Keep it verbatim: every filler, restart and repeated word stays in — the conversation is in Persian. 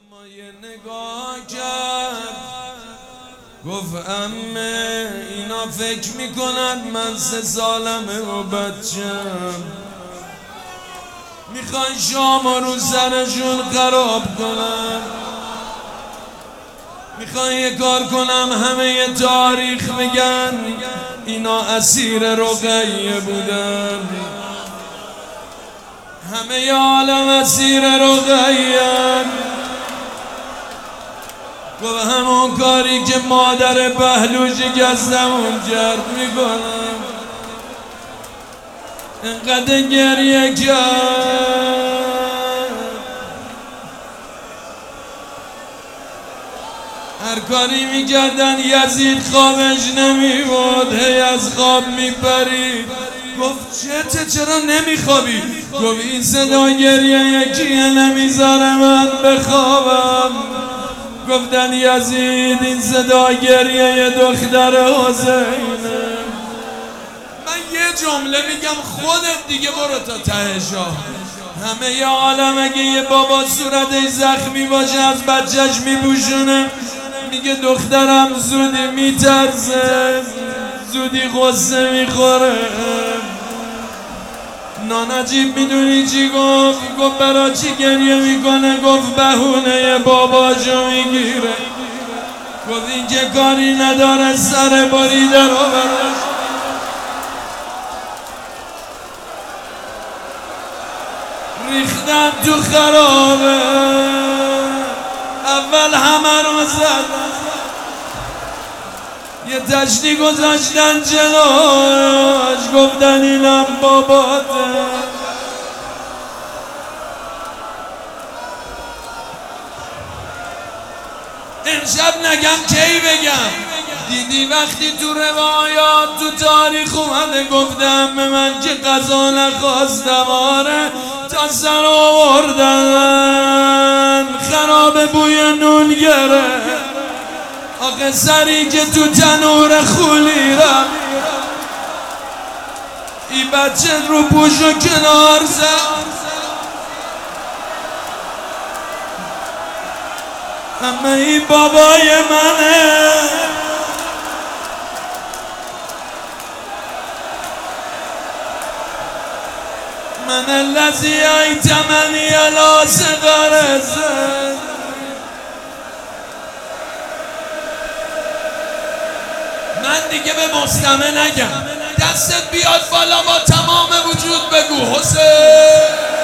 اما یه نگاه کرد گفت امه اینا فکر میکنن من سه سالمه و بچم میخوان شام رو سرشون خراب کنن، میخوان یه کار کنم همه یه تاریخ بگن اینا اسیر رقیه بودن، همه ی عالم اسیر رقیه. گفت همون کاری که مادر بهلوشی گستمون کرد میکنم. اینقدر گریه کرد هر کاری میکردن یزید خوابش نمیبود، هی از خواب میپرید. گفت چته چرا نمیخوابی؟ گفت این صدا گریه یکیه نمیذاره من بخوابم. گفتن یزید این صدا گریه ی دختر حسینه. من یه جمله میگم خودت دیگه برو تا تهشا. همه ی عالم اگه یه بابا صورتش زخمی باشه از بچهش میپوشونه، میگه دخترم زودی میترسه زودی غصه میخوره. نانجیب میدونی چی گفت؟ گفت برا چی گریه میکنه؟ گفت بهونه باباشو میگیره. گفت این که کاری نداره سر بریده رو برش. ریختن تو خرابه اول همه رو زدن، یه تشتی گذاشتن جلوش گفتن اینم باباته. امشب نگم کی بگم؟ دیدی وقتی تو روایات تو تاریخ اومده گفتم به من که قضا نخواستم، آره تا سر آوردن خراب بوی نون گره. آخه سری که تو تنور خولی رم ای بچه رو پوشو کنار زد. همه ای بابای منه، من الذی ایتمنی علی صغر سن. من دیگه به مستمع نگم، دستت بیاد بالا با تمام وجود بگو حسین.